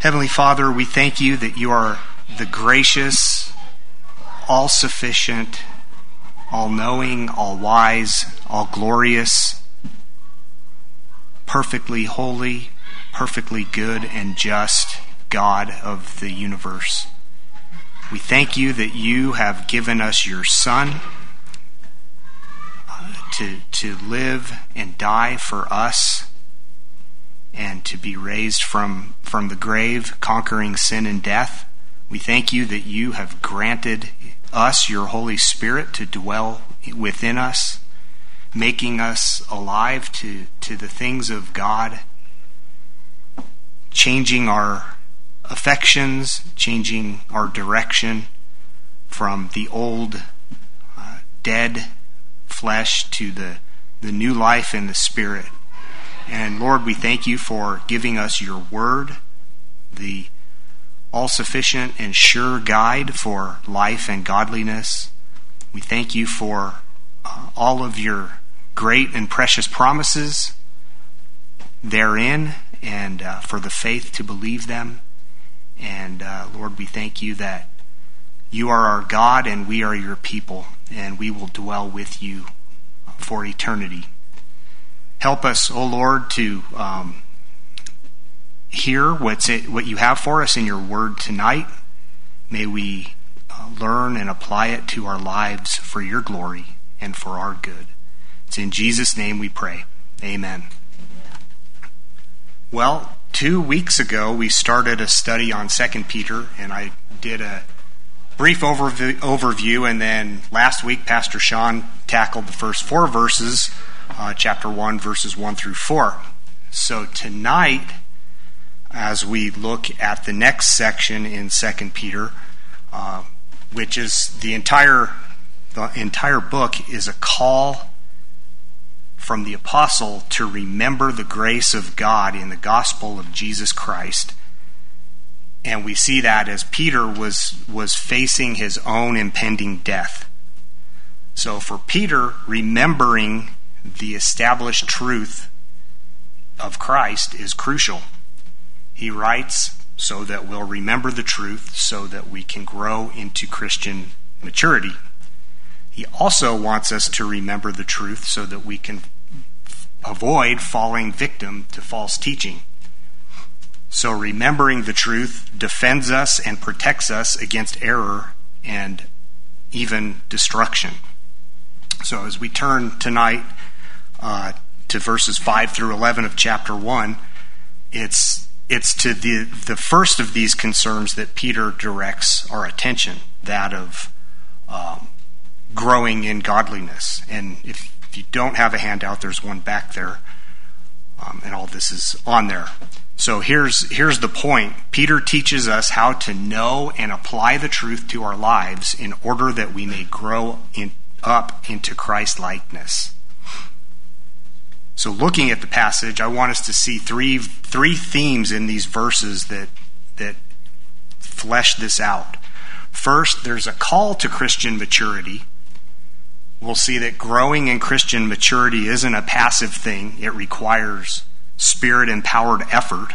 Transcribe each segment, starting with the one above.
Heavenly Father, we thank you that you are the gracious, all-sufficient, all-knowing, all-wise, all-glorious, perfectly holy, perfectly good, and just God of the universe. We thank you that you have given us your Son to live and die for us and to be raised from the grave, conquering sin and death. We thank you that you have granted us your Holy Spirit to dwell within us, making us alive to the things of God, changing our affections, changing our direction from the old dead flesh to the new life in the Spirit. And Lord, we thank you for giving us your word, the all-sufficient and sure guide for life and godliness. We thank you for all of your great and precious promises therein, and for the faith to believe them. And Lord, we thank you that you are our God and we are your people, and we will dwell with you for eternity. Help us, O Lord, to hear what you have for us in your word tonight. May we learn and apply it to our lives for your glory and for our good. It's in Jesus' name we pray. Amen. Well, 2 weeks ago we started a study on 2 Peter, and I did a brief overview, and then last week Pastor Sean tackled the first 4 verses, chapter 1, verses 1 through 4. So tonight, as we look at the next section in 2 Peter, which is the entire book is a call from the apostle to remember the grace of God in the gospel of Jesus Christ. And we see that as Peter was facing his own impending death. So for Peter, remembering the established truth of Christ is crucial. He writes so that we'll remember the truth, so that we can grow into Christian maturity. He also wants us to remember the truth so that we can avoid falling victim to false teaching. So remembering the truth defends us and protects us against error and even destruction. So as we turn tonight to verses 5 through 11 of chapter 1, it's to the first of these concerns that Peter directs our attention, that of growing in godliness. And if you don't have a handout, there's one back there, and all this is on there. So here's the point. Peter teaches us how to know and apply the truth to our lives in order that we may grow up into Christ-likeness. So looking at the passage, I want us to see three themes in these verses that flesh this out. First, there's a call to Christian maturity. We'll see that growing in Christian maturity isn't a passive thing. It requires Spirit-empowered effort.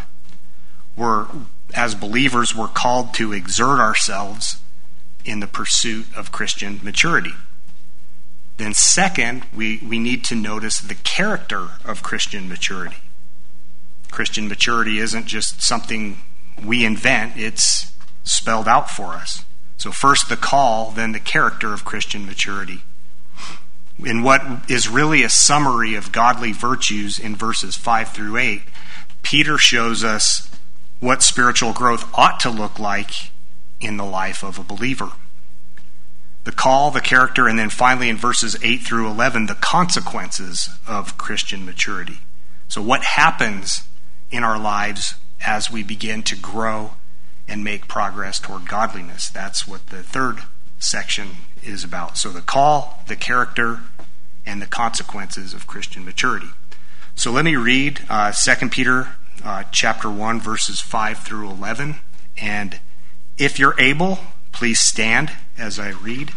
As believers, we're called to exert ourselves in the pursuit of Christian maturity. Then second, we need to notice the character of Christian maturity. Christian maturity isn't just something we invent, it's spelled out for us. So first the call, then the character of Christian maturity. In what is really a summary of godly virtues in verses 5 through 8, Peter shows us what spiritual growth ought to look like in the life of a believer. The call, the character, and then finally in verses 8 through 11, the consequences of Christian maturity. So what happens in our lives as we begin to grow and make progress toward godliness? That's what the third section is about. So the call, the character, and the consequences of Christian maturity. So let me read 2 Peter chapter 1, verses 5 through 11. And if you're able, please stand as I read.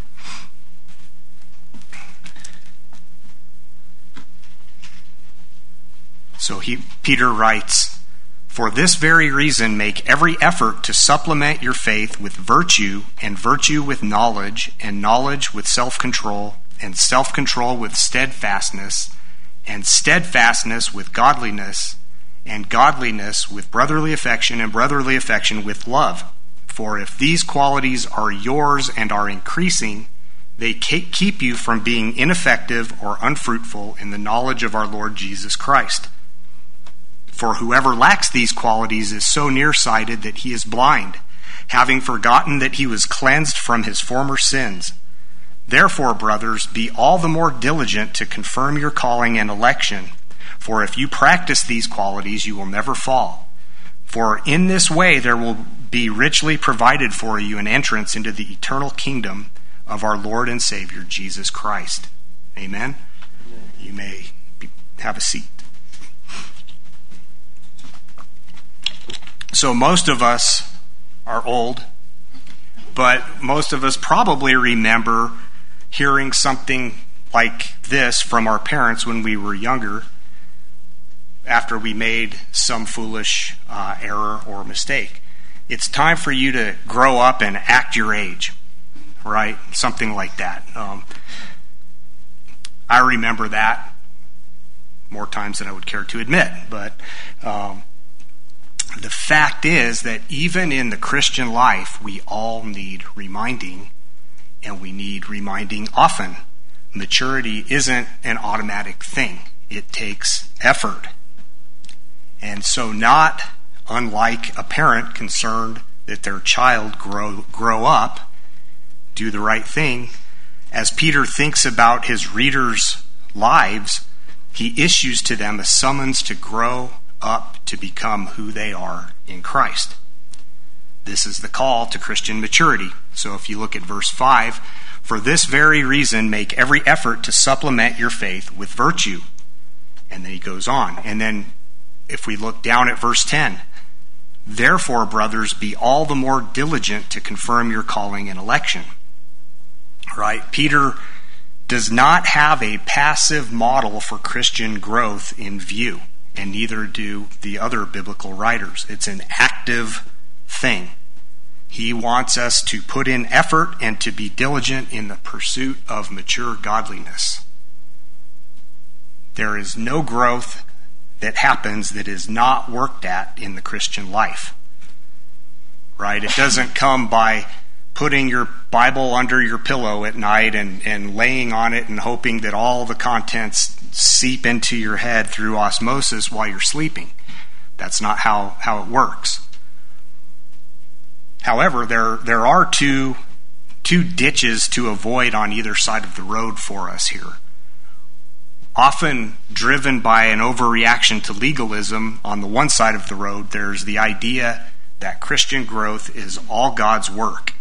So Peter writes, For this very reason, make every effort to supplement your faith with virtue, and virtue with knowledge, and knowledge with self-control, and self-control with steadfastness, and steadfastness with godliness, and godliness with brotherly affection, and brotherly affection with love. For if these qualities are yours and are increasing, they keep you from being ineffective or unfruitful in the knowledge of our Lord Jesus Christ. For whoever lacks these qualities is so nearsighted that he is blind, having forgotten that he was cleansed from his former sins. Therefore, brothers, be all the more diligent to confirm your calling and election. For if you practice these qualities, you will never fall. For in this way there will be richly provided for you an entrance into the eternal kingdom of our Lord and Savior, Jesus Christ. Amen? You may have a seat. So most of us are old, but most of us probably remember hearing something like this from our parents when we were younger, after we made some foolish error or mistake. It's time for you to grow up and act your age, right? Something like that. I remember that more times than I would care to admit, but the fact is that even in the Christian life, we all need reminding, and we need reminding often. Maturity isn't an automatic thing. It takes effort. And so, not unlike a parent concerned that their child grow up, do the right thing, as Peter thinks about his readers' lives, he issues to them a summons to grow up to become who they are in Christ. This is the call to Christian maturity. So if you look at verse 5, for this very reason make every effort to supplement your faith with virtue. And then he goes on. And then if we look down at verse 10, therefore, brothers, be all the more diligent to confirm your calling and election. Right? Peter does not have a passive model for Christian growth in view, and neither do the other biblical writers. It's an active thing. He wants us to put in effort and to be diligent in the pursuit of mature godliness. There is no growth that happens that is not worked at in the Christian life. Right? It doesn't come by putting your Bible under your pillow at night and laying on it and hoping that all the contents seep into your head through osmosis while you're sleeping. That's not how it works. However, there are two ditches to avoid on either side of the road for us here. Often driven by an overreaction to legalism on the one side of the road, there's the idea that Christian growth is all God's work.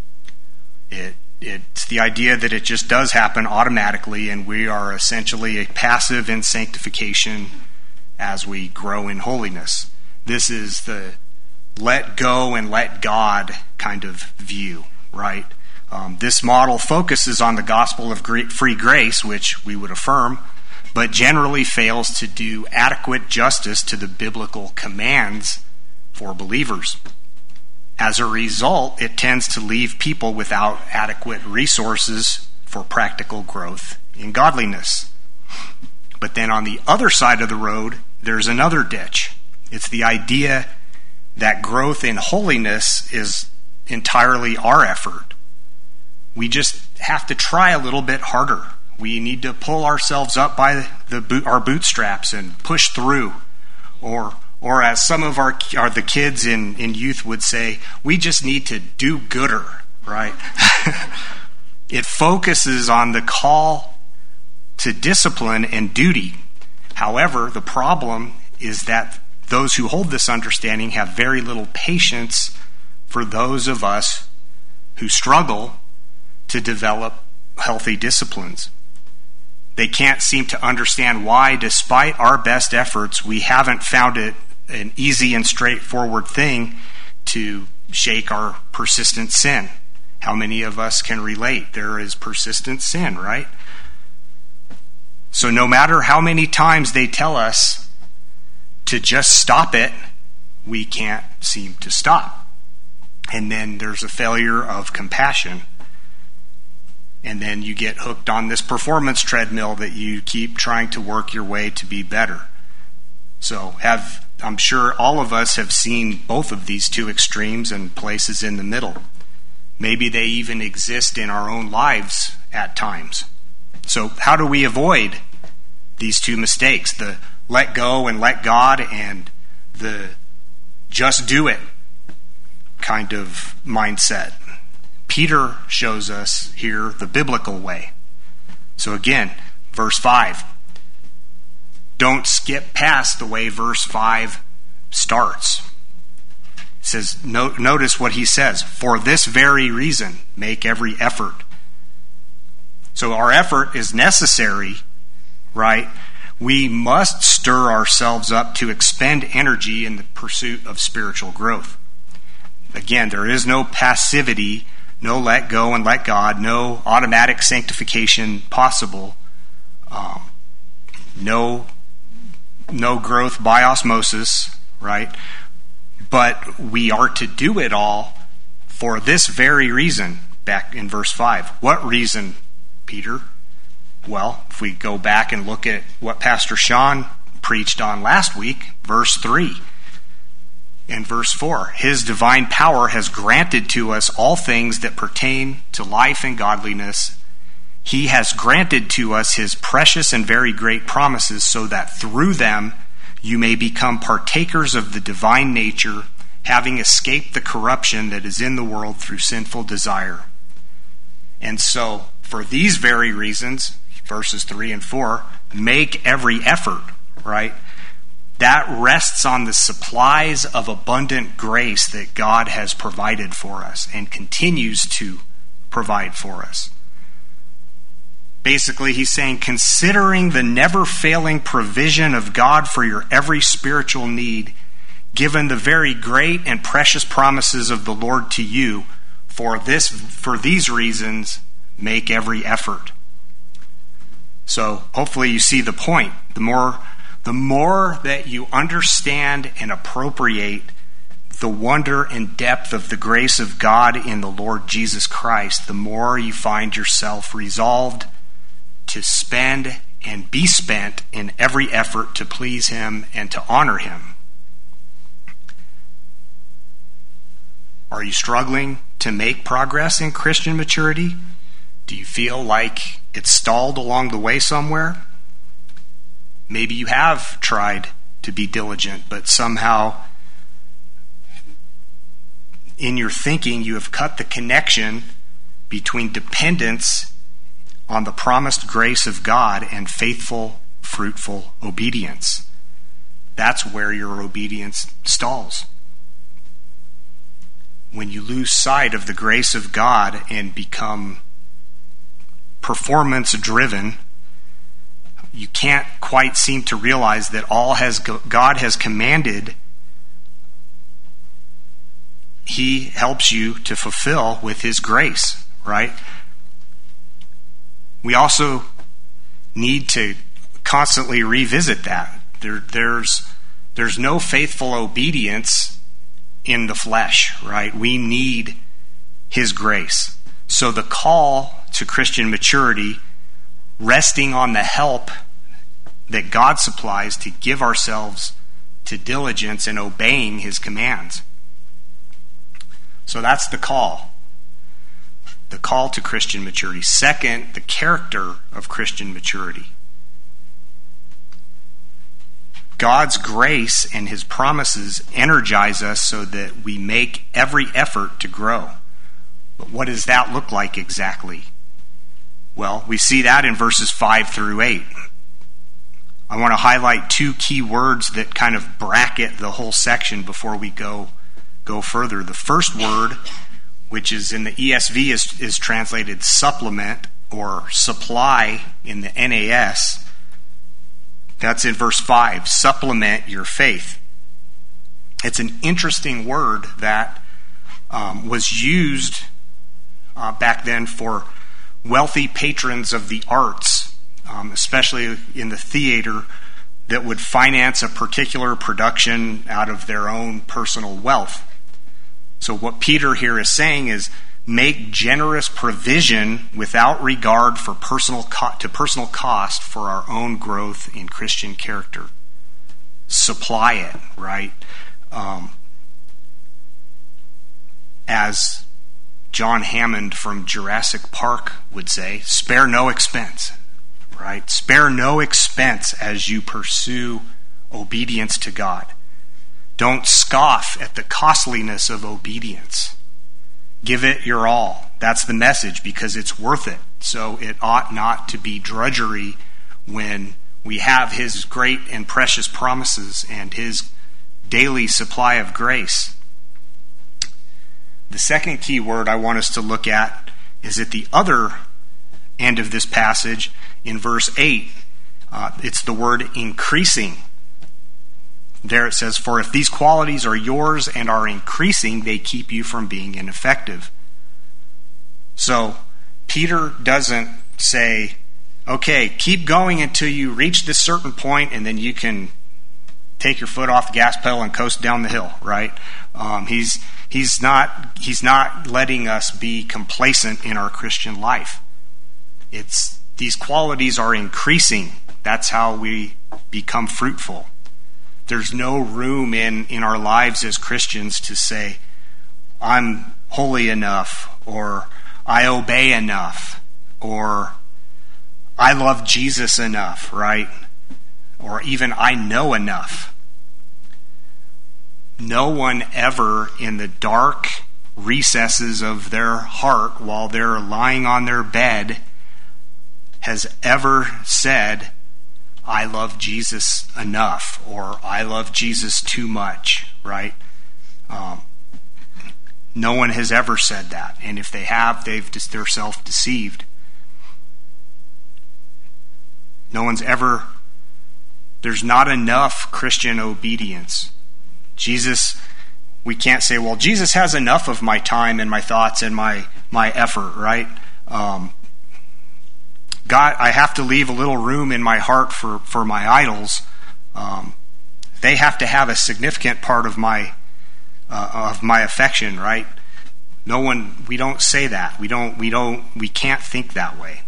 It's the idea that it just does happen automatically, and we are essentially a passive in sanctification as we grow in holiness. This is the let go and let God kind of view, right? This model focuses on the gospel of free grace, which we would affirm, but generally fails to do adequate justice to the biblical commands for believers. As a result, it tends to leave people without adequate resources for practical growth in godliness. But then on the other side of the road, there's another ditch. It's the idea that growth in holiness is entirely our effort. We just have to try a little bit harder. We need to pull ourselves up by our bootstraps and push through. Or as some of the kids in youth would say, we just need to do gooder, right? It focuses on the call to discipline and duty. However, the problem is that those who hold this understanding have very little patience for those of us who struggle to develop healthy disciplines. They can't seem to understand why, despite our best efforts, we haven't found it an easy and straightforward thing to shake our persistent sin. How many of us can relate? There is persistent sin, right? So no matter how many times they tell us to just stop it, we can't seem to stop. And then there's a failure of compassion. And then you get hooked on this performance treadmill that you keep trying to work your way to be better. So I'm sure all of us have seen both of these two extremes and places in the middle. Maybe they even exist in our own lives at times. So how do we avoid these two mistakes? The let go and let God, and the just do it kind of mindset. Peter shows us here the biblical way. So again, verse 5. Don't skip past the way verse 5 starts. It says, notice what he says. For this very reason, make every effort. So our effort is necessary, right? We must stir ourselves up to expend energy in the pursuit of spiritual growth. Again, there is no passivity, no let go and let God, no automatic sanctification possible, no growth by osmosis, right? But we are to do it all for this very reason, back in verse 5. What reason, Peter? Well, if we go back and look at what Pastor Sean preached on last week, verse 3 and verse 4, his divine power has granted to us all things that pertain to life and godliness. He has granted to us his precious and very great promises, so that through them you may become partakers of the divine nature, having escaped the corruption that is in the world through sinful desire. And so, for these very reasons, verses 3 and 4, make every effort, right? That rests on the supplies of abundant grace that God has provided for us and continues to provide for us. Basically, he's saying, considering the never-failing provision of God for your every spiritual need, given the very great and precious promises of the Lord to you, for these reasons, make every effort. So, hopefully you see the point. The more that you understand and appropriate the wonder and depth of the grace of God in the Lord Jesus Christ, the more you find yourself resolved to spend and be spent in every effort to please him and to honor him. Are you struggling to make progress in Christian maturity? Do you feel like it's stalled along the way somewhere? Maybe you have tried to be diligent, but somehow in your thinking you have cut the connection between dependence on the promised grace of God and faithful, fruitful obedience. That's where your obedience stalls. When you lose sight of the grace of God and become performance-driven, you can't quite seem to realize that all God has commanded, he helps you to fulfill with his grace, right? We also need to constantly revisit that. There's no faithful obedience in the flesh, right? We need his grace. So the call to Christian maturity, resting on the help that God supplies to give ourselves to diligence and obeying his commands. So that's the call. The call to Christian maturity. Second, the character of Christian maturity. God's grace and his promises energize us so that we make every effort to grow. But what does that look like exactly? Well, we see that in verses 5 through 8. I want to highlight two key words that kind of bracket the whole section before we go further. The first word, which is in the ESV, is translated supplement or supply in the NAS. That's in verse 5. Supplement your faith. It's an interesting word that was used back then for wealthy patrons of the arts, especially in the theater. that would finance a particular production out of their own personal wealth. So what Peter here is saying is make generous provision without regard for personal cost for our own growth in Christian character. Supply it, right? As John Hammond from Jurassic Park would say, spare no expense, right? Spare no expense as you pursue obedience to God. Don't scoff at the costliness of obedience. Give it your all. That's the message, because it's worth it. So it ought not to be drudgery when we have His great and precious promises and His daily supply of grace. The second key word I want us to look at is at the other end of this passage in verse 8. It's the word increasing. There it says, for if these qualities are yours and are increasing, they keep you from being ineffective. So Peter doesn't say, okay, keep going until you reach this certain point and then you can take your foot off the gas pedal and coast down the hill, right? He's not letting us be complacent in our Christian life. It's these qualities are increasing. That's how we become fruitful. There's no room in our lives as Christians to say, I'm holy enough, or I obey enough, or I love Jesus enough, right? Or even I know enough. No one ever in the dark recesses of their heart while they're lying on their bed has ever said, I love Jesus enough, or I love Jesus too much, right? No one has ever said that. And if they have, they're self-deceived. There's not enough Christian obedience. Jesus, we can't say, well, Jesus has enough of my time and my thoughts and my effort, right? God, I have to leave a little room in my heart for my idols. They have to have a significant part of my affection, right? We don't say that. We can't think that way.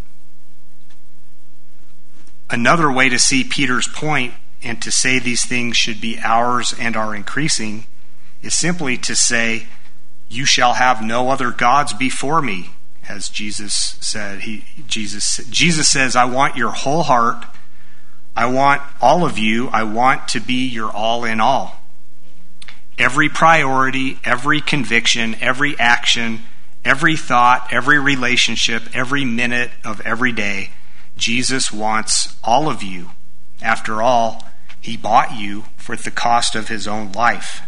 Another way to see Peter's point and to say these things should be ours and are increasing is simply to say, you shall have no other gods before me. As Jesus said, Jesus says, I want your whole heart. I want all of you. I want to be your all in all. Every priority, every conviction, every action, every thought, every relationship, every minute of every day, Jesus wants all of you. After all, He bought you for the cost of His own life.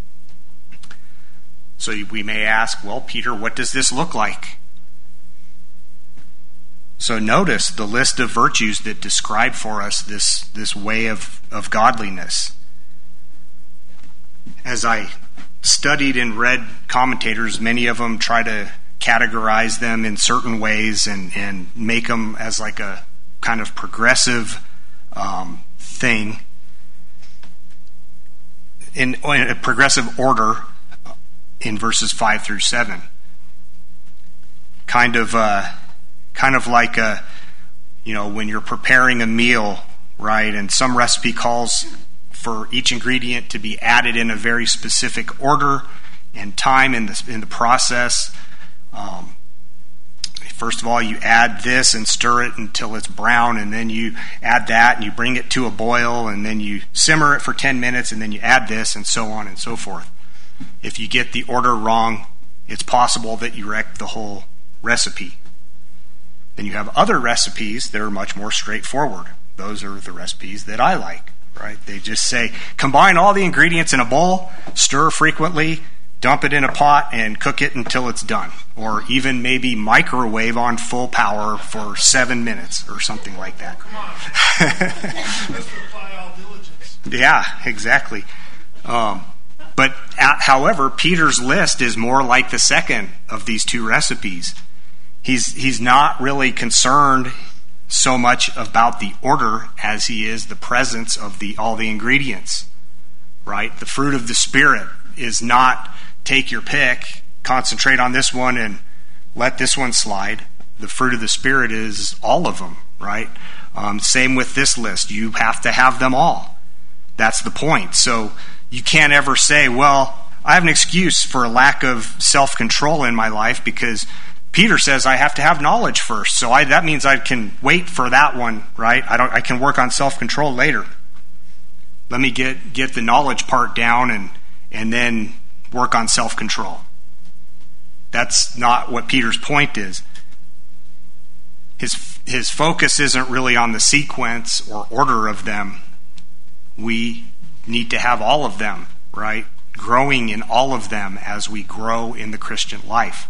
So we may ask, well, Peter, what does this look like? So notice the list of virtues that describe for us this way of godliness. As I studied and read commentators, many of them try to categorize them in certain ways and make them as like a kind of progressive thing in a progressive order in verses 5 through 7. Kind of like when you're preparing a meal, right? And some recipe calls for each ingredient to be added in a very specific order and time in the process. First of all, you add this and stir it until it's brown, and then you add that and you bring it to a boil, and then you simmer it for 10 minutes, and then you add this, and so on and so forth. If you get the order wrong, it's possible that you wreck the whole recipe. Then you have other recipes that are much more straightforward. Those are the recipes that I like, right? They just say, combine all the ingredients in a bowl, stir frequently, dump it in a pot, and cook it until it's done. Or even maybe microwave on full power for 7 minutes or something like that. Come on. Let's apply all diligence. Yeah, exactly. However, Peter's list is more like the second of these two recipes. He's not really concerned so much about the order as he is the presence of all the ingredients, right? The fruit of the Spirit is not take your pick, concentrate on this one, and let this one slide. The fruit of the Spirit is all of them, right? Same with this list. You have to have them all. That's the point. So you can't ever say, well, I have an excuse for a lack of self-control in my life because Peter says I have to have knowledge first. So that means I can wait for that one, right? I can work on self-control later. Let me get the knowledge part down and then work on self-control. That's not what Peter's point is. His focus isn't really on the sequence or order of them. We need to have all of them, right? Growing in all of them as we grow in the Christian life.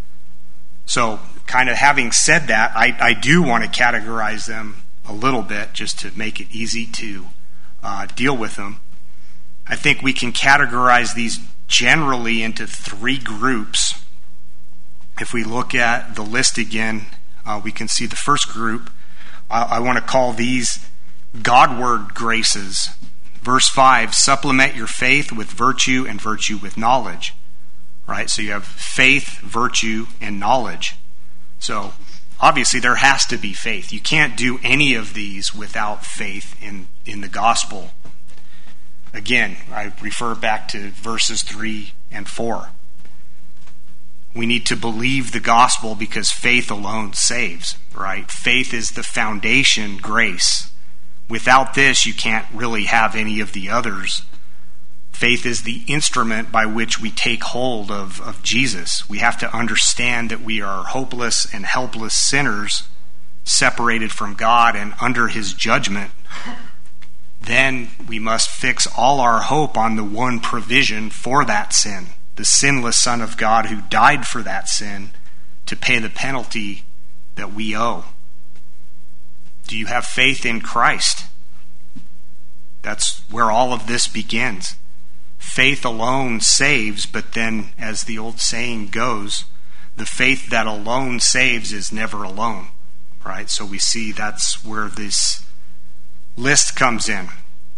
So, kind of having said that, I do want to categorize them a little bit just to make it easy to deal with them. I think we can categorize these generally into 3 groups. If we look at the list again, we can see the first group. I want to call these Godward graces. Verse 5, supplement your faith with virtue and virtue with knowledge. Right? So you have faith, virtue, and knowledge. So obviously there has to be faith. You can't do any of these without faith in the gospel. Again, I refer back to verses 3 and 4. We need to believe the gospel because faith alone saves, right? Faith is the foundation, grace. Without this, you can't really have any of the others. Faith is the instrument by which we take hold of Jesus. We have to understand that we are hopeless and helpless sinners, separated from God and under his judgment. Then we must fix all our hope on the one provision for that sin, the sinless Son of God who died for that sin to pay the penalty that we owe. Do you have faith in Christ? That's where all of this begins. Faith alone saves, but then, as the old saying goes, the faith that alone saves is never alone, right? So we see that's where this list comes in.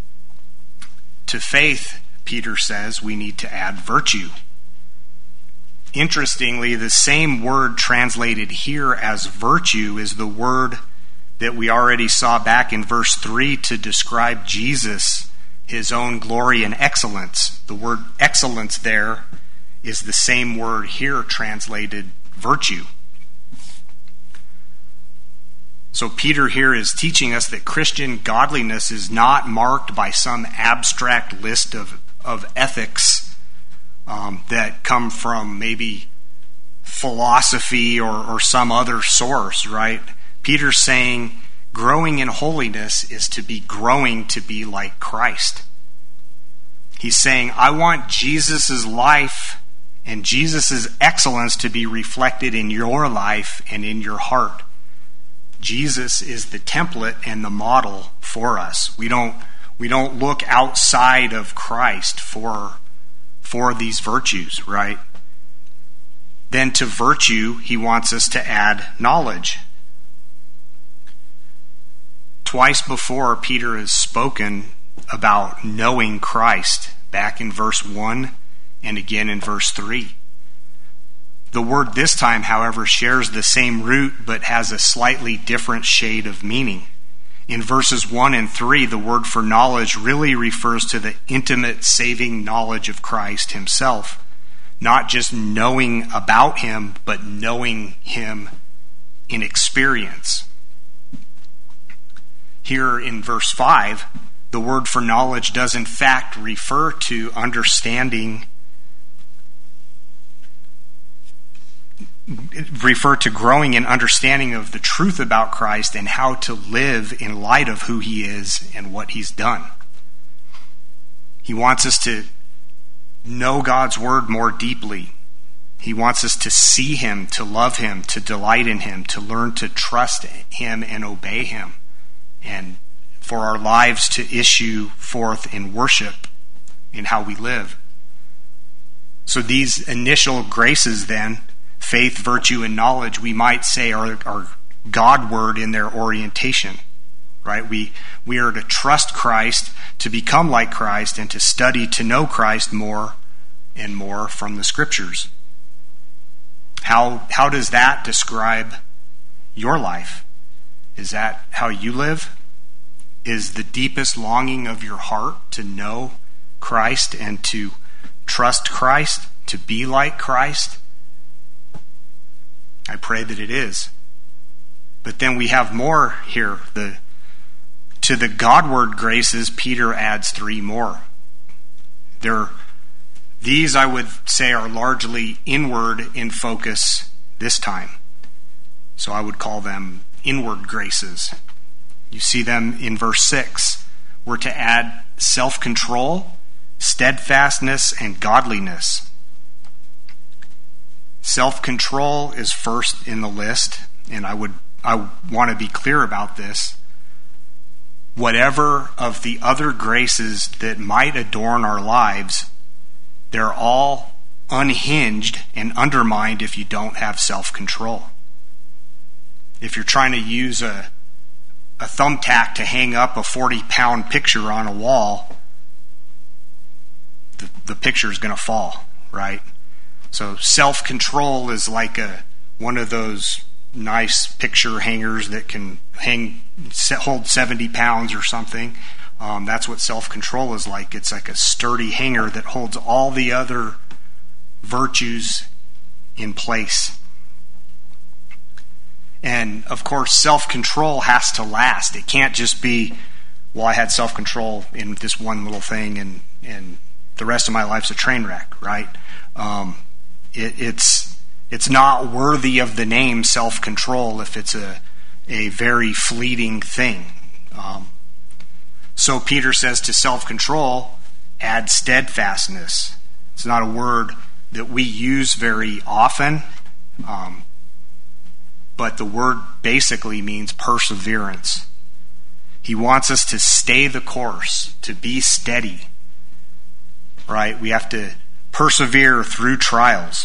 To faith, Peter says, we need to add virtue. Interestingly, the same word translated here as virtue is the word that we already saw back in verse 3 to describe Jesus, his own glory and excellence. The word excellence there is the same word here translated virtue. So Peter here is teaching us that Christian godliness is not marked by some abstract list of ethics that come from maybe philosophy or some other source, right? Peter's saying growing in holiness is to be growing to be like Christ. He's saying, I want Jesus' life and Jesus' excellence to be reflected in your life and in your heart. Jesus is the template and the model for us. We don't look outside of Christ for these virtues, right? Then to virtue, he wants us to add knowledge. Twice before, Peter has spoken about knowing Christ, back in verse 1 and again in verse 3. The word this time, however, shares the same root but has a slightly different shade of meaning. In verses 1 and 3, the word for knowledge really refers to the intimate saving knowledge of Christ himself. Not just knowing about him, but knowing him in experience. Here in verse 5, the word for knowledge does in fact refer to understanding, refer to growing in understanding of the truth about Christ and how to live in light of who he is and what he's done. He wants us to know God's word more deeply. He wants us to see him, to love him, to delight in him, to learn to trust him and obey him, and for our lives to issue forth in worship in how we live. So these initial graces then, faith, virtue, and knowledge, we might say are Godward in their orientation, right? We are to trust Christ, to become like Christ, and to study to know Christ more and more from the Scriptures. How does that describe your life? Is that how you live? Is the deepest longing of your heart to know Christ and to trust Christ, to be like Christ? I pray that it is. But then we have more here. To the Godward graces, Peter adds 3 more. These, I would say, are largely inward in focus this time. So I would call them inward graces. You see them in verse 6. We're to add self-control, steadfastness, and godliness. Self-control is first in the list, and I want to be clear about this. Whatever of the other graces that might adorn our lives, they're all unhinged and undermined if you don't have self-control. If you're trying to use a thumbtack to hang up a 40-pound picture on a wall, the picture is going to fall, right? So self-control is like one of those nice picture hangers that can hold 70 pounds or something. That's what self-control is like. It's like a sturdy hanger that holds all the other virtues in place. And, of course, self-control has to last. It can't just be, well, I had self-control in this one little thing and the rest of my life's a train wreck, right? It's not worthy of the name self-control if it's a very fleeting thing. So Peter says to self-control, add steadfastness. It's not a word that we use very often, but the word basically means perseverance. He wants us to stay the course, to be steady, right? We have to persevere through trials.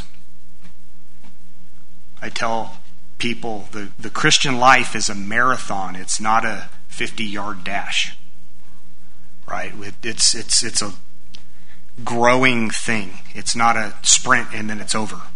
I tell people the Christian life is a marathon. It's not a 50-yard dash, right? It's a growing thing. It's not a sprint and then it's over.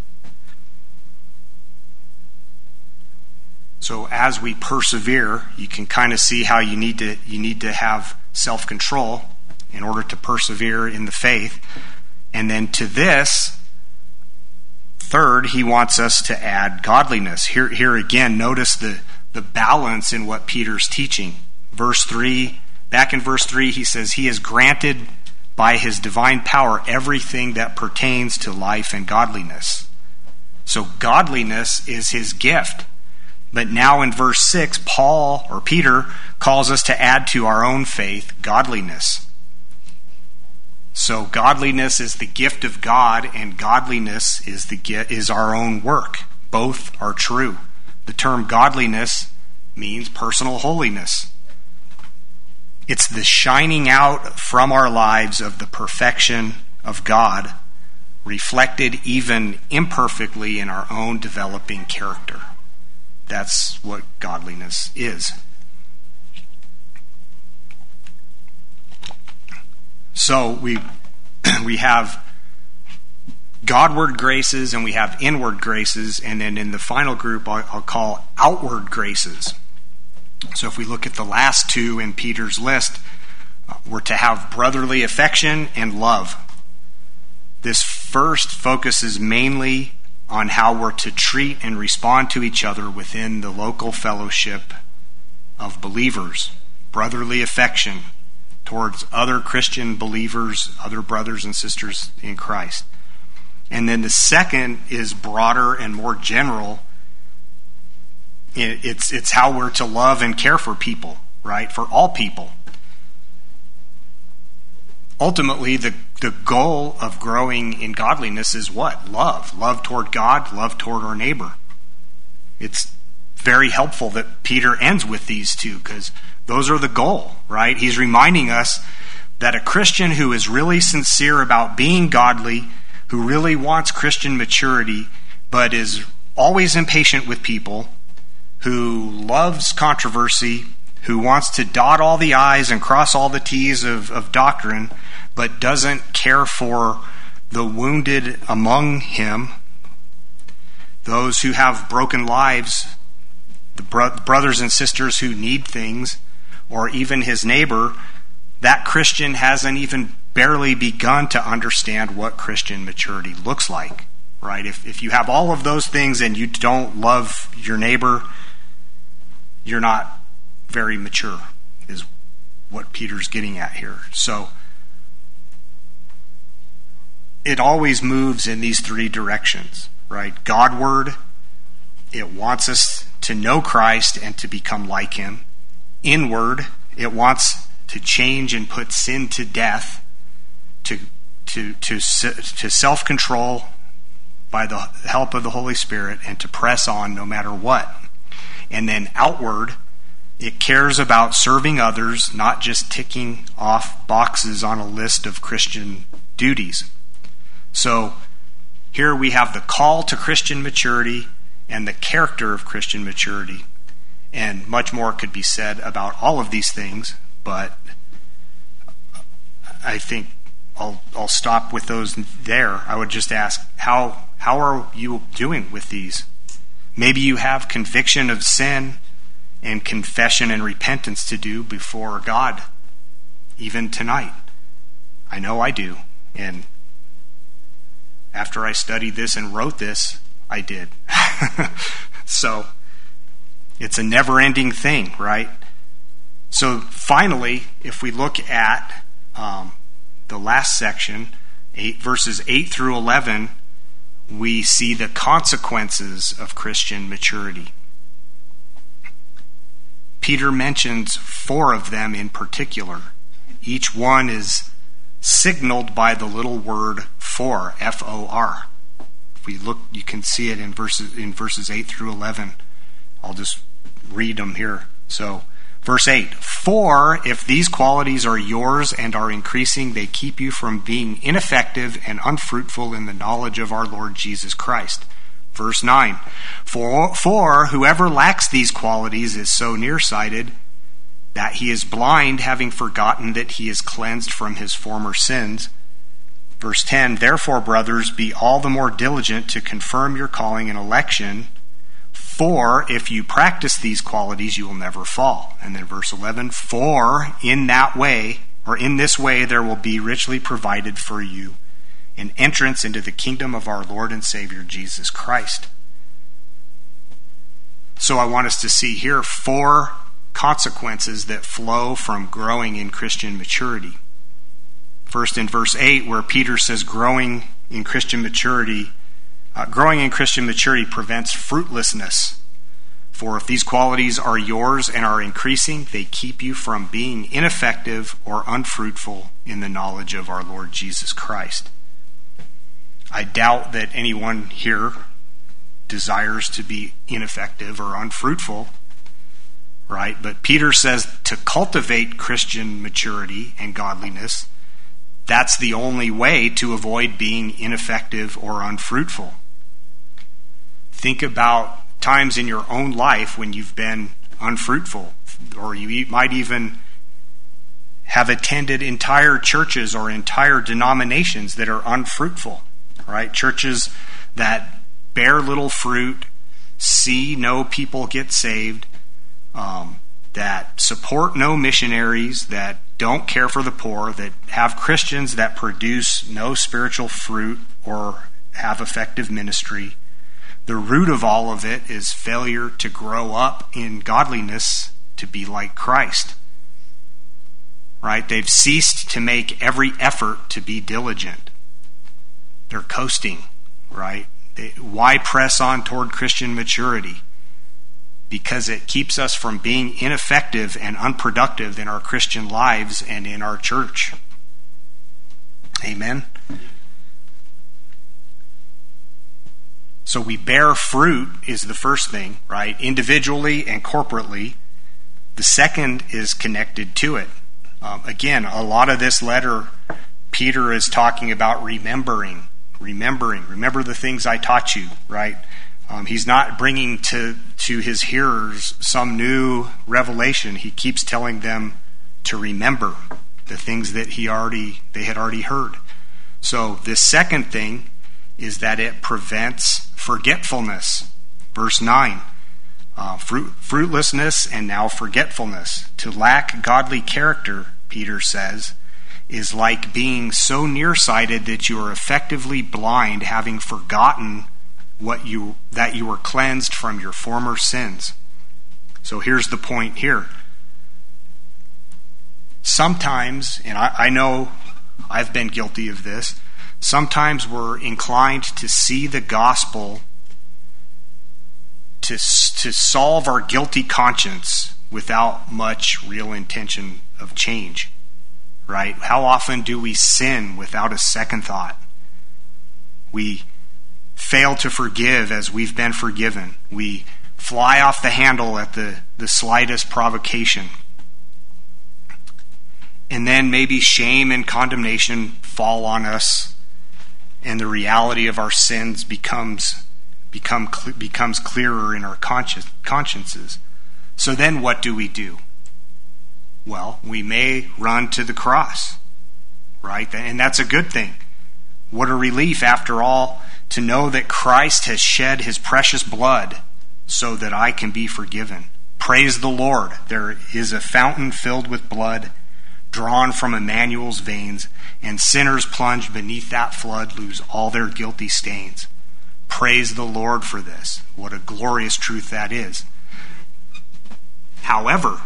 So as we persevere, you can kind of see how you need to have self-control in order to persevere in the faith. And then to this, third, he wants us to add godliness. Here again, notice the balance in what Peter's teaching. Back in verse 3, he says, he has granted by his divine power everything that pertains to life and godliness. So godliness is his gift. But now in verse 6, Peter calls us to add to our own faith godliness. So godliness is the gift of God, and godliness is our own work. Both are true. The term godliness means personal holiness. It's the shining out from our lives of the perfection of God, reflected even imperfectly in our own developing character. That's what godliness is. So we have Godward graces and we have inward graces, and then in the final group I'll call outward graces. So if we look at the last two in Peter's list, we're to have brotherly affection and love. This first focuses mainly on how we're to treat and respond to each other within the local fellowship of believers. Brotherly affection towards other Christian believers, other brothers and sisters in Christ. And then the second is broader and more general. It's how we're to love and care for people, right? For all people. Ultimately, the goal of growing in godliness is what? Love. Love toward God, love toward our neighbor. It's very helpful that Peter ends with these two, because those are the goal, right? He's reminding us that a Christian who is really sincere about being godly, who really wants Christian maturity, but is always impatient with people, who loves controversy, who wants to dot all the I's and cross all the T's of doctrine, but doesn't care for the wounded among him, those who have broken lives, the brothers and sisters who need things, or even his neighbor, that Christian hasn't even barely begun to understand what Christian maturity looks like, right? If you have all of those things and you don't love your neighbor, you're not very mature, is what Peter's getting at here. So it always moves in these three directions, right? Godward, it wants us to know Christ and to become like him. Inward, it wants to change and put sin to death, to self-control by the help of the Holy Spirit, and to press on no matter what. And then outward, it cares about serving others, not just ticking off boxes on a list of Christian duties. So here we have the call to Christian maturity and the character of Christian maturity. And much more could be said about all of these things, but I think I'll stop with those there. I would just ask, how are you doing with these? Maybe you have conviction of sin and confession and repentance to do before God, even tonight. I know I do. And after I studied this and wrote this, I did. So it's a never-ending thing, right? So finally, if we look at the last section, verses 8 through 11, we see the consequences of Christian maturity. Peter mentions 4 of them in particular. Each one is signaled by the little word for, F-O-R. If we look, you can see it in verses 8 through 11. I'll just read them here. So, verse 8, "For if these qualities are yours and are increasing, they keep you from being ineffective and unfruitful in the knowledge of our Lord Jesus Christ." Verse 9, For whoever lacks these qualities is so nearsighted that he is blind, having forgotten that he is cleansed from his former sins. Verse 10, "Therefore, brothers, be all the more diligent to confirm your calling and election, for if you practice these qualities, you will never fall." And then verse 11, "For in this way there will be richly provided for you an entrance into the kingdom of our Lord and Savior Jesus Christ." So I want us to see here 4 consequences that flow from growing in Christian maturity. First, in verse 8, where Peter says growing in Christian maturity prevents fruitlessness. "For if these qualities are yours and are increasing, they keep you from being ineffective or unfruitful in the knowledge of our Lord Jesus Christ." I doubt that anyone here desires to be ineffective or unfruitful, right? But Peter says to cultivate Christian maturity and godliness, that's the only way to avoid being ineffective or unfruitful. Think about times in your own life when you've been unfruitful, or you might even have attended entire churches or entire denominations that are unfruitful, right? Churches that bear little fruit, see no people get saved, that support no missionaries, that don't care for the poor, that have Christians that produce no spiritual fruit or have effective ministry. The root of all of it is failure to grow up in godliness to be like Christ. Right? They've ceased to make every effort to be diligent. They're coasting, right? Why press on toward Christian maturity? Because it keeps us from being ineffective and unproductive in our Christian lives and in our church. Amen? So we bear fruit is the first thing, right? Individually and corporately. The second is connected to it. Again, a lot of this letter, Peter is talking about remembering. Remember the things I taught you, right? He's not bringing to his hearers some new revelation. He keeps telling them to remember the things that they had already heard. So this second thing is that it prevents forgetfulness. Verse 9, fruitlessness and now forgetfulness. To lack godly character, Peter says, is like being so nearsighted that you are effectively blind, having forgotten that you were cleansed from your former sins. So here's the point here. Sometimes, and I know I've been guilty of this, sometimes we're inclined to see the gospel to solve our guilty conscience without much real intention of change. Right? How often do we sin without a second thought? We fail to forgive as we've been forgiven. We fly off the handle at the slightest provocation. And then maybe shame and condemnation fall on us, and the reality of our sins becomes clearer in our consciences. So then what do? Well, we may run to the cross, right? And that's a good thing. What a relief, after all, to know that Christ has shed his precious blood so that I can be forgiven. Praise the Lord. There is a fountain filled with blood drawn from Emmanuel's veins, and sinners plunged beneath that flood lose all their guilty stains. Praise the Lord for this. What a glorious truth that is. However,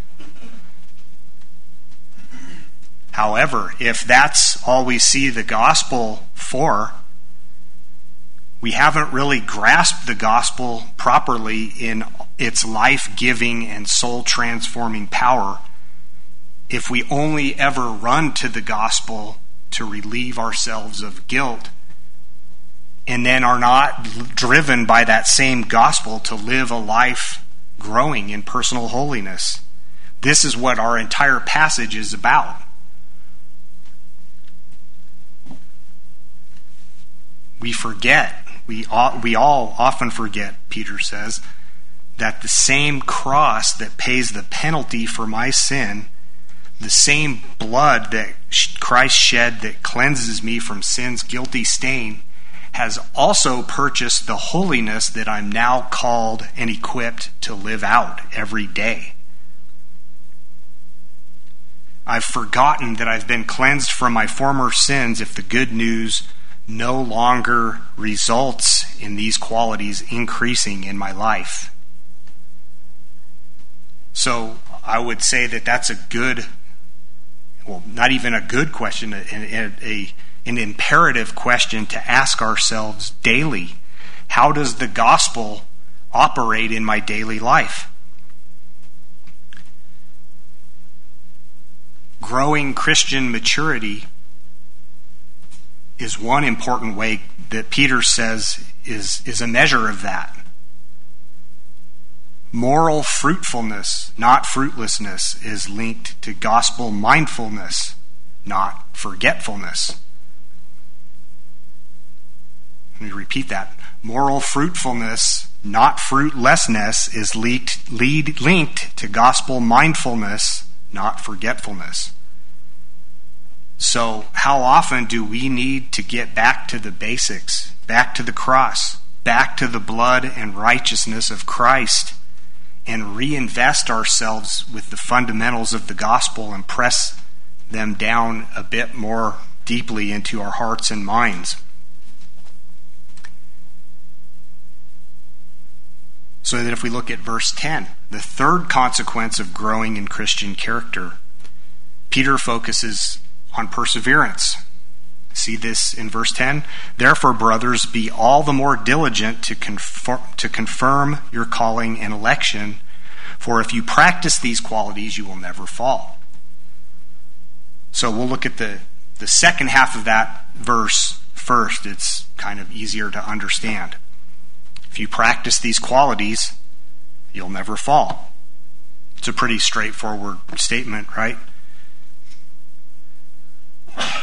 if that's all we see the gospel for, we haven't really grasped the gospel properly in its life-giving and soul-transforming power if we only ever run to the gospel to relieve ourselves of guilt and then are not driven by that same gospel to live a life growing in personal holiness. This is what our entire passage is about. We forget, we all often forget, Peter says, that the same cross that pays the penalty for my sin, the same blood that Christ shed that cleanses me from sin's guilty stain, has also purchased the holiness that I'm now called and equipped to live out every day. I've forgotten that I've been cleansed from my former sins if the good news no longer results in these qualities increasing in my life. So I would say that that's a good, well, not even a good question, an imperative question to ask ourselves daily. How does the gospel operate in my daily life? Growing Christian maturity is one important way that Peter says is a measure of that. Moral fruitfulness, not fruitlessness, is linked to gospel mindfulness, not forgetfulness. Let me repeat that. Moral fruitfulness, not fruitlessness, is linked to gospel mindfulness, not forgetfulness. So how often do we need to get back to the basics, back to the cross, back to the blood and righteousness of Christ, and reinvest ourselves with the fundamentals of the gospel and press them down a bit more deeply into our hearts and minds? So that if we look at verse 10, the third consequence of growing in Christian character, Peter focuses on perseverance. See this in verse 10? Therefore, brothers, be all the more diligent to confirm your calling and election, for if you practice these qualities, you will never fall. So we'll look at the second half of that verse first. It's kind of easier to understand. If you practice these qualities, you'll never fall. It's a pretty straightforward statement, right?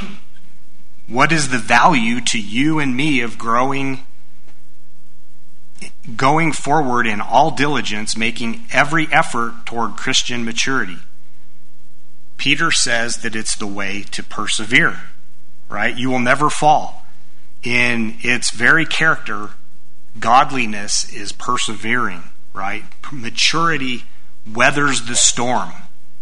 What is the value to you and me of growing going forward in all diligence, making every effort toward Christian maturity. Peter says that it's the way to persevere, right? You will never fall. In its very character, godliness is persevering, right? Maturity weathers the storm.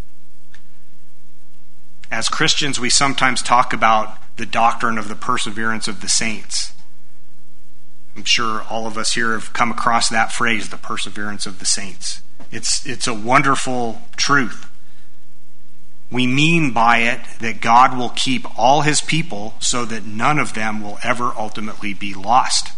As Christians, we sometimes talk about the doctrine of the perseverance of the saints. I'm sure all of us here have come across that phrase, the perseverance of the saints. It's a wonderful truth. We mean by it that God will keep all his people so that none of them will ever ultimately be lost.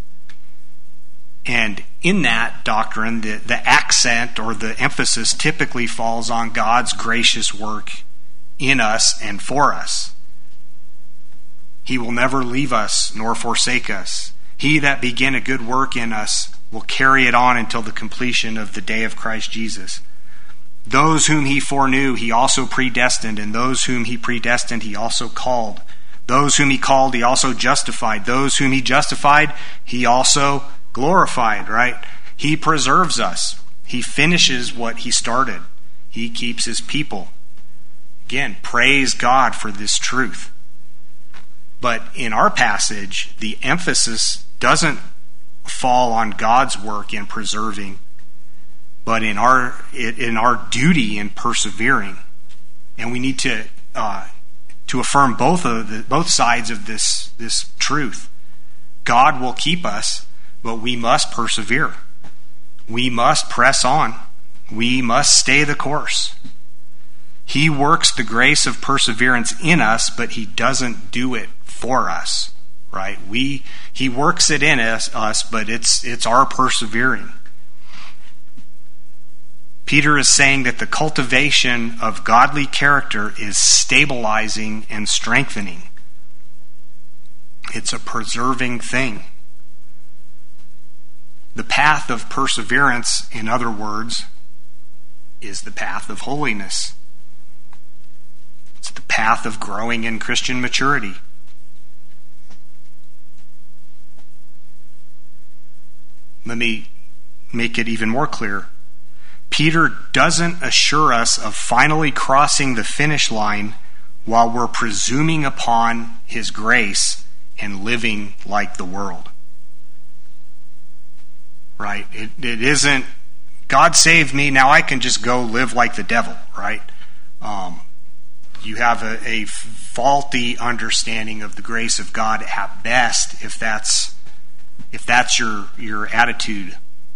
And in that doctrine, the accent or the emphasis typically falls on God's gracious work in us and for us. He will never leave us nor forsake us. He that began a good work in us will carry it on until the completion of the day of Christ Jesus. Those whom he foreknew, he also predestined, and those whom he predestined, he also called. Those whom he called, he also justified. Those whom he justified, he also glorified, right? He preserves us. He finishes what he started. He keeps his people. Again, praise God for this truth. But in our passage, the emphasis doesn't fall on God's work in preserving, but in our duty in persevering. And we need to affirm both sides of this truth. God will keep us, but we must persevere. We must press on. We must stay the course. He works the grace of perseverance in us, but he doesn't do it for us, right? He works it in us, but it's our persevering. Peter is saying that the cultivation of godly character is stabilizing and strengthening. It's a preserving thing. The path of perseverance, in other words, is the path of holiness. It's the path of growing in Christian maturity. Let me make it even more clear. Peter doesn't assure us of finally crossing the finish line while we're presuming upon his grace and living like the world. Right? It isn't, God saved me, now I can just go live like the devil, right? You have a faulty understanding of the grace of God at best if that's your attitude.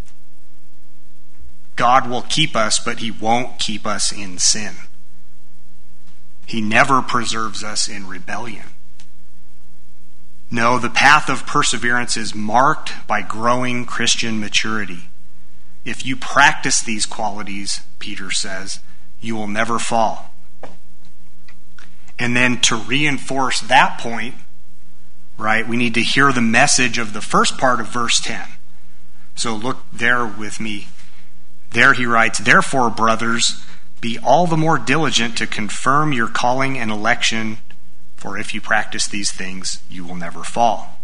God will keep us, but he won't keep us in sin. He never preserves us in rebellion. No, the path of perseverance is marked by growing Christian maturity. If you practice these qualities, Peter says, you will never fall. And then to reinforce that point, right, we need to hear the message of the first part of verse 10. So look there with me. There he writes, "Therefore, brothers, be all the more diligent to confirm your calling and election, for if you practice these things, you will never fall."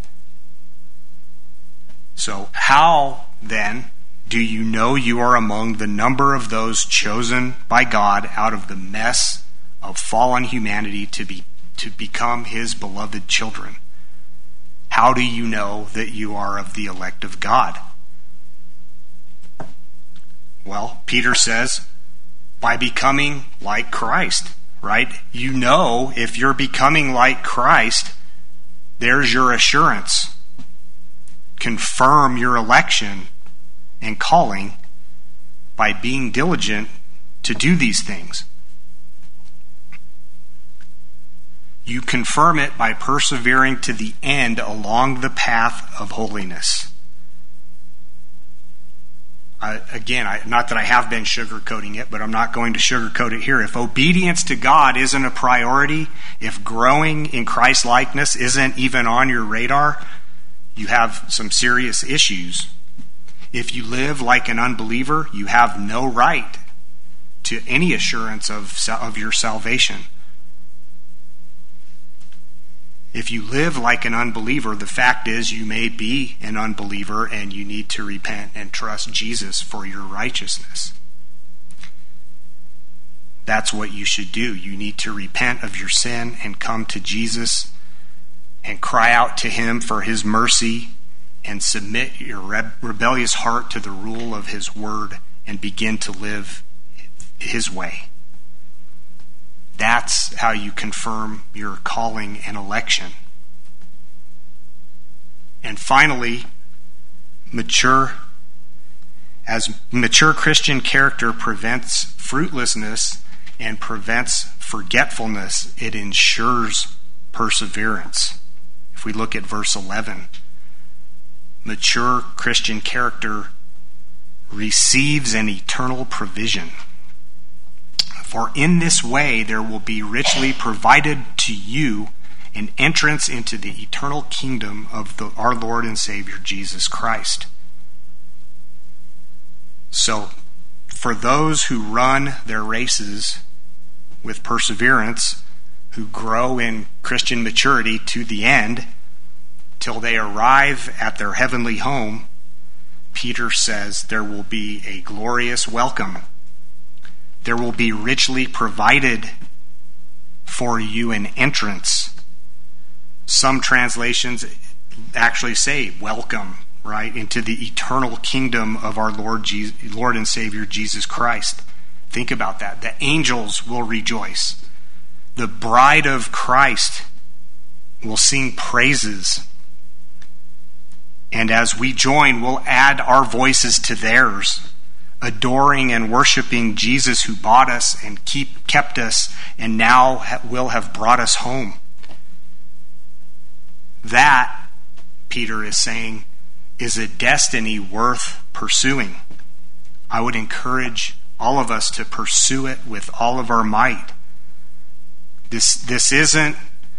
So how, then, do you know you are among the number of those chosen by God out of the mess of fallen humanity to become his beloved children? How do you know that you are of the elect of God? Well, Peter says, by becoming like Christ, right? You know, if you're becoming like Christ, there's your assurance. Confirm your election and calling by being diligent to do these things. You confirm it by persevering to the end along the path of holiness. Again, not that I have been sugarcoating it, but I'm not going to sugarcoat it here. If obedience to God isn't a priority, if growing in Christ likeness isn't even on your radar, you have some serious issues. If you live like an unbeliever, you have no right to any assurance of your salvation. If you live like an unbeliever, the fact is you may be an unbeliever and you need to repent and trust Jesus for your righteousness. That's what you should do. You need to repent of your sin and come to Jesus and cry out to him for his mercy and submit your rebellious heart to the rule of his word and begin to live his way. That's how you confirm your calling and election. And finally, mature Christian character prevents fruitlessness and prevents forgetfulness. It ensures perseverance. If we look at verse 11, mature Christian character receives an eternal provision. For in this way there will be richly provided to you an entrance into the eternal kingdom of our Lord and Savior Jesus Christ. So, for those who run their races with perseverance, who grow in Christian maturity to the end, till they arrive at their heavenly home, Peter says there will be a glorious welcome. There will be richly provided for you an entrance. Some translations actually say welcome, right, into the eternal kingdom of our Lord and Savior Jesus Christ. Think about that. The angels will rejoice. The bride of Christ will sing praises. And as we join, we'll add our voices to theirs, adoring and worshiping Jesus who bought us and kept us and now will have brought us home. That, Peter is saying, is a destiny worth pursuing. I would encourage all of us to pursue it with all of our might. This isn't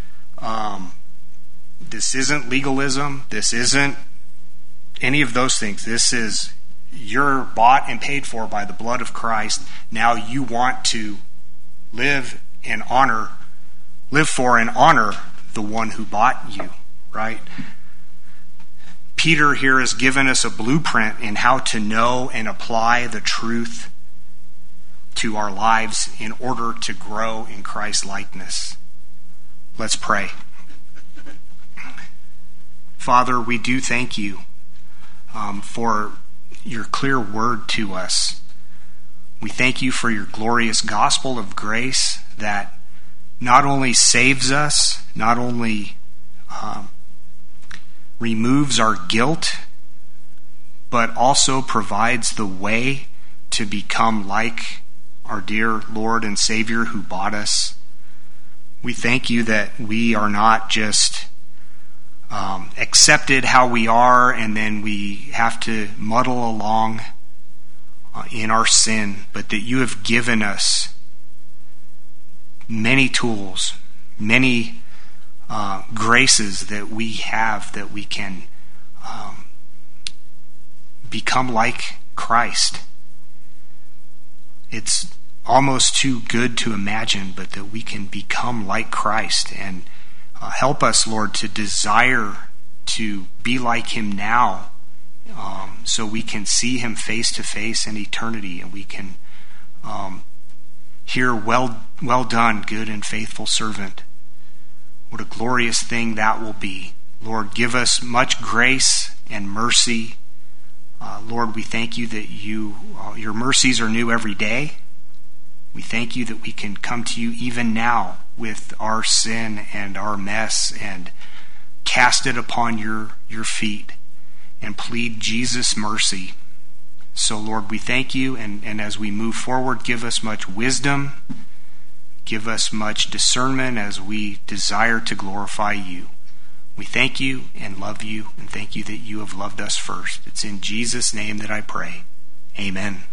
legalism. This isn't any of those things. This is, you're bought and paid for by the blood of Christ. Now you want to live for and honor the one who bought you, right? Peter here has given us a blueprint in how to know and apply the truth to our lives in order to grow in Christ's likeness. Let's pray. Father, we do thank you for your clear word to us. We thank you for your glorious gospel of grace that not only saves us, not only removes our guilt, but also provides the way to become like our dear Lord and Savior who bought us. We thank you that we are not just accepted how we are and then we have to muddle along in our sin, but that you have given us many tools, many graces that we have, that we can become like Christ. It's almost too good to imagine, but that we can become like Christ. And help us, Lord, to desire to be like him now, so we can see him face to face in eternity, and we can hear, well done, good and faithful servant. What a glorious thing that will be. Lord, give us much grace and mercy. Lord, we thank you that your mercies are new every day. We thank you that we can come to you even now with our sin and our mess and cast it upon your feet and plead Jesus' mercy. So, Lord, we thank you, and as we move forward, give us much wisdom, give us much discernment as we desire to glorify you. We thank you and love you, and thank you that you have loved us first. It's in Jesus' name that I pray. Amen.